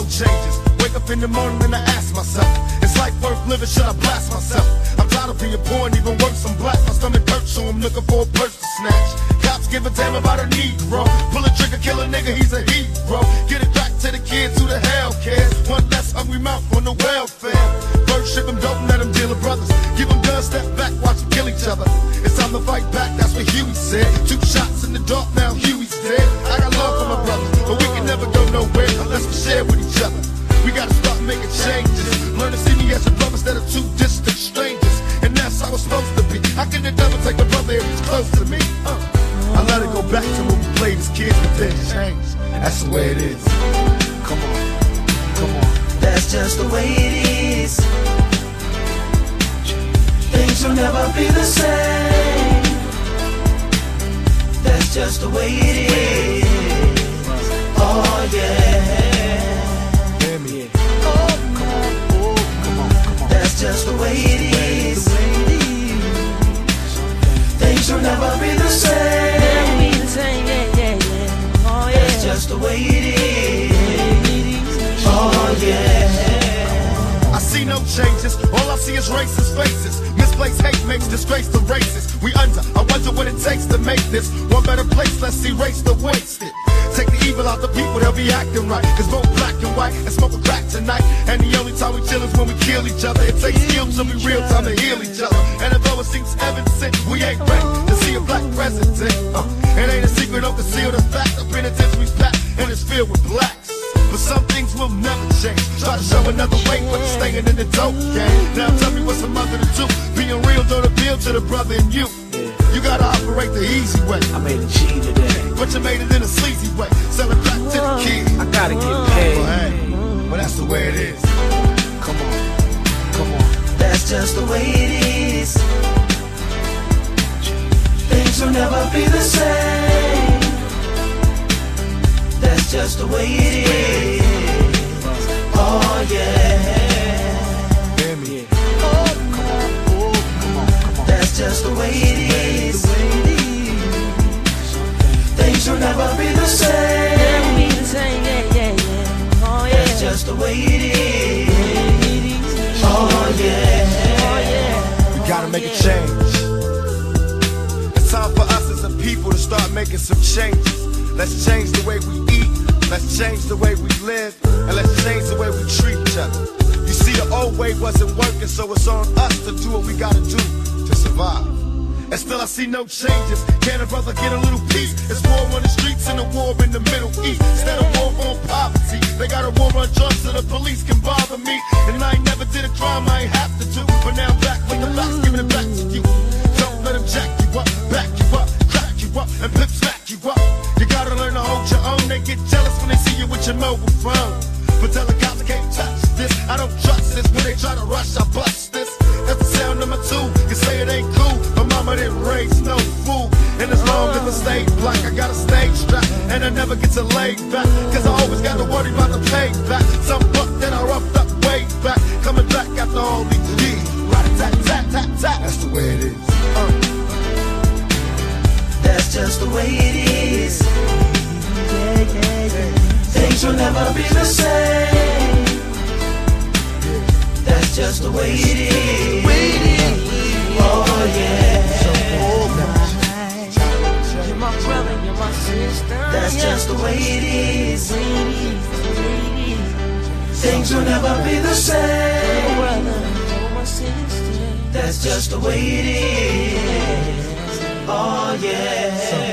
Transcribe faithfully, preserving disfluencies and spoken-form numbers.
changes. Wake up in the morning and I ask myself, is life worth living? Should I blast myself? I'm tired of being poor and even worse, I'm black. My stomach hurts, so I'm looking for a purse to snatch. Cops give a damn about a Negro. Pull a trigger, kill a nigga, he's a hero. Get it back to the kids who the hell cares. One less hungry mouth on the welfare. First ship them, don't let them deal with brothers. Give them guns, step back, watch them kill each other. It's time to fight back, that's what Huey said. Two shots in the dark, now Huey's dead. I got love for my brothers, but we can never go nowhere unless we share with each other. We gotta start making changes. Learn to see me as a brother instead of two distant strangers. And that's how it's supposed to be. How can the devil take a brother if he's close to me? Uh. I let it go back to when we played as kids, but things change. That's the way it is. Come on, come on. That's just the way it is. Things will never be the same. That's just the way it is. Oh yeah. Hear me. Oh, come on, oh, come on, come on. That's just the way it is. Things will never be the same. Never be the same, yeah, yeah, yeah. Oh yeah. That's just the way it is. Oh yeah. I see no changes, all I see is racist faces. Misplaced hate makes disgrace to races. We under, I wonder what it takes to make this one better place. Let's erase the wasted. Take the evil out the people, they'll be acting right. Cause both black and white and smoke a crack tonight. And the only time we chill is when we kill each other. It takes skill to be real time to heal each other. And although it seems evident, we ain't ready to see a black president. Uh, it ain't a secret, don't conceal the fact. The penitentiary's packed and it's filled with blacks. But some things will never change. Try to show another way, but you're staying in the dope game. Now tell me what's a mother to do. Being real don't appeal to the brother in you. You gotta operate the easy way. I made a G today, but you made it in a sleazy way. Sell it back to the kids. I gotta get paid. Well, hey, well that's the way it is. Come on, come on. That's just the way it is. Things will never be the same. That's just the way it is. Oh yeah. Hear me. Oh, come on, oh, come on, come on. That's just the way it is. Things will never be the same. Never be the same, yeah, yeah, yeah. Oh yeah. That's just the way it is. Oh yeah. Oh yeah. We gotta make a change. It's time for us as a people to start making some changes. Let's change the way we eat, let's change the way we live, and let's change the way we treat each other. You see, the old way wasn't working, so it's on us to do what we gotta do to survive. And still I see no changes. Can a brother get a little peace? It's war on the streets and a war in the Middle East. Instead of war on poverty, they got a war on drugs so the police can bother me. And I ain't never did a crime I ain't have to do, but now I'm back with the facts, giving it back to you. Don't let them jack you up, back you up, crack you up, and pimp smack you up. You gotta learn to hold your own. They get jealous when they see you with your mobile phone. But tell the cops I can't touch this. I don't trust this. When they try to rush, I bust this. That's the sound number two. You say it ain't cool, but mama didn't raise no fool. And as long as I stay black, I got a stage strap, and I never get to lay back. Cause I always got to worry about the payback. Some buck that I roughed up way back, coming back after all these years. Rat-a-tat-tat-tat-tat. That's the way it is. Uh. That's just the way it is. Yeah, yeah, yeah. Things will never be the same. That's just the way it is. Oh yeah. You're my brother, you're my sister. That's just the way it is. Things will never be the same. That's just the way it is. Oh yeah.